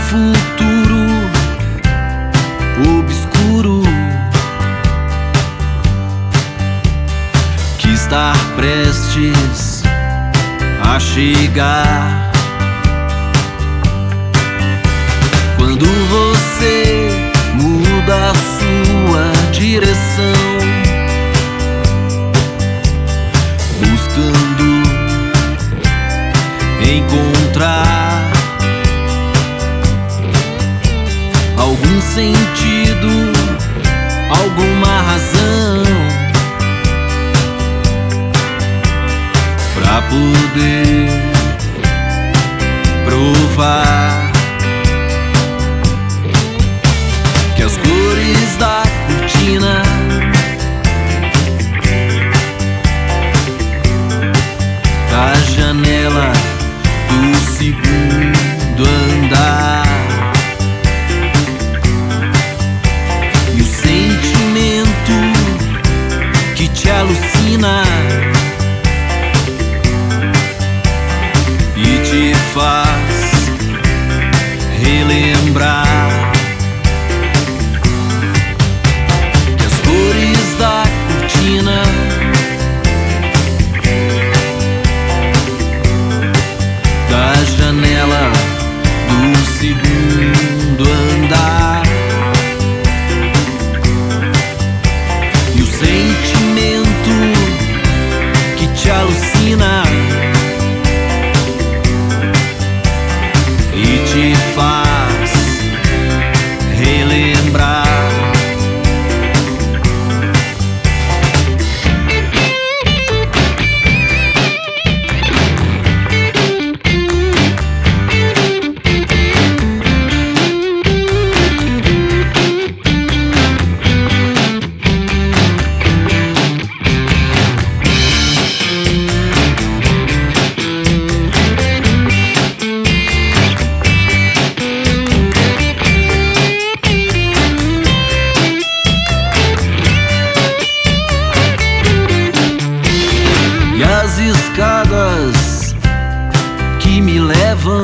futuro obscuro que está prestes a chegar. Quando você muda a sua direção, buscando encontrar algum sentido, alguma razão pra poder provar que as cores da cortina da janela do segundo andar e o sentimento que te alucina e te faz relembrar que as cores da cortina da janela do segundo andar e o sentimento que te alucina e te faz relembrar. E as escadas que me levam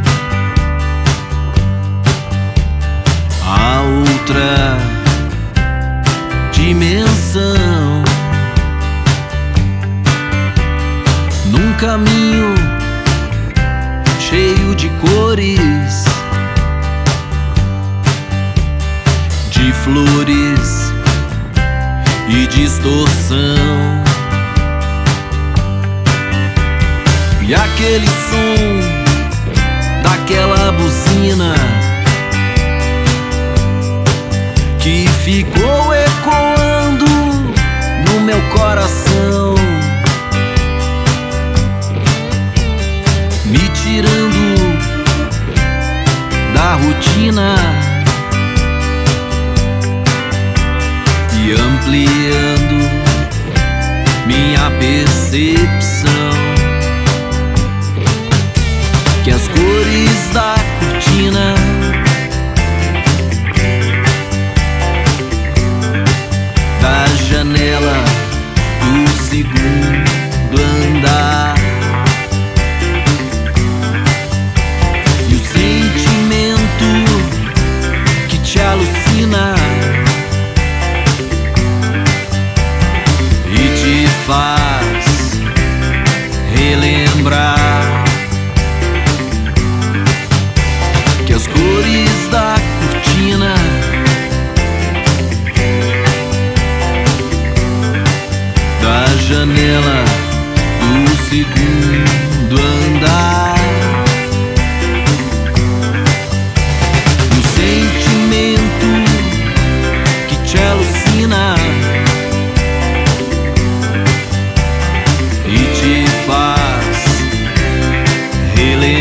a outra dimensão, num caminho cheio de cores, de flores e distorção. E aquele som daquela buzina que ficou ecoando no meu coração, me tirando da rotina e ampliando minha percepção. Que as cores da cortina da janela do segundo andar e o sentimento que te alucina e te faz relembrar que as cores da cortina da janela do segundo andar e o sentimento que te alucina e te faz relembrar